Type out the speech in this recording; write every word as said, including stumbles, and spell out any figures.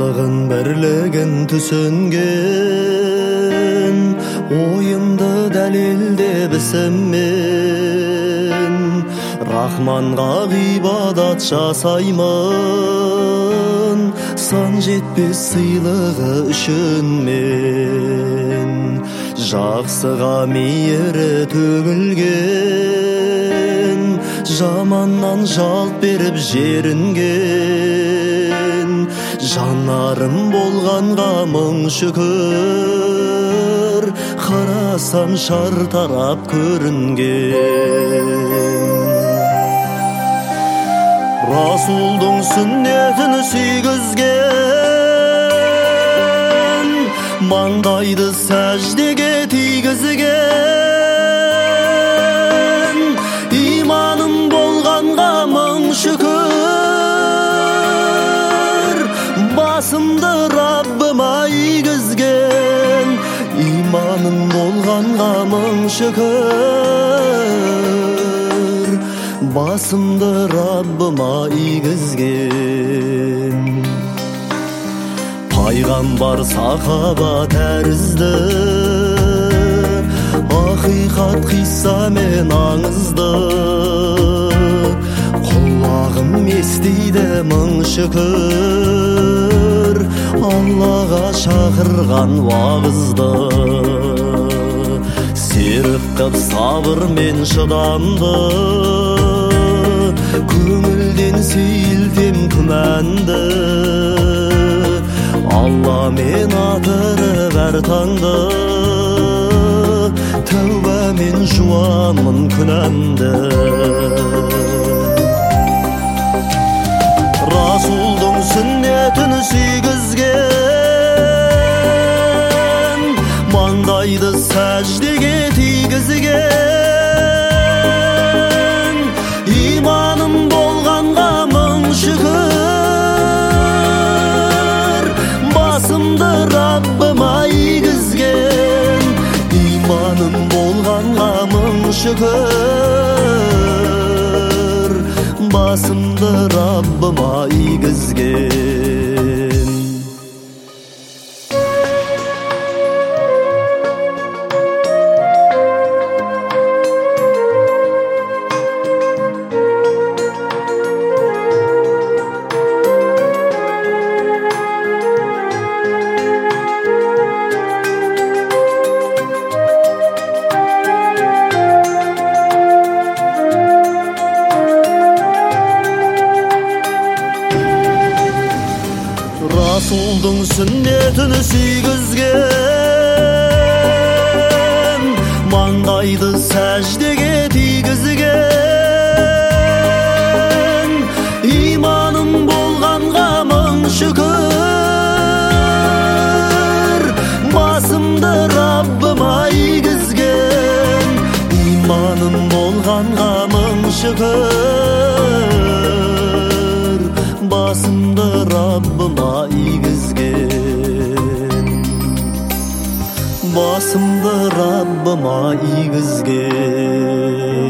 барлығын бірлігін түсінген, ойымды дәлелдеп ісіммен Рахманға ғибадат жасаймын, сан жетпес сыйлығы үшін мен. Жақсыға мейірі төгілген, жаманнан жалт беріп жерінген, жанарым болғанға мың шүкір, қарасам шартарап көрінген. Расулдың сүннетін сүйгізген, маңдайды сәждеге тигізген, иманым болғанға мың шүкір, басымды Раббыма игізген, иманым болғанға мың шүкір, басымды Раббыма игізген. Пайғамбар сахаба тәрізді, ақиқат қиссамен аңызды, құлағым естиді мың шүкір, Аллаға шақырған уағызды. Серік қып сабыр мен шыдамды, көңілден сейілтем күмәнді, Алла мен атырып әр таңды, тәуба мен жуамын күнәмді. Расулдың сүннетін сүйгізген, маңдайды сәждеге тигізген, иманым болғанға мың шүкір, басымды Раббыма игізген, иманым болғанға мың шүкір, басымды Раббыма игізген. Расулдың сүннетін сүйгізген, маңдайды сәждеге тигізген, иманым болғанға мың шүкір, басымды Раббыма игізген, иманым болғанға мың шүкір, басымды Раббыма игізген, басымды Раббыма игізген.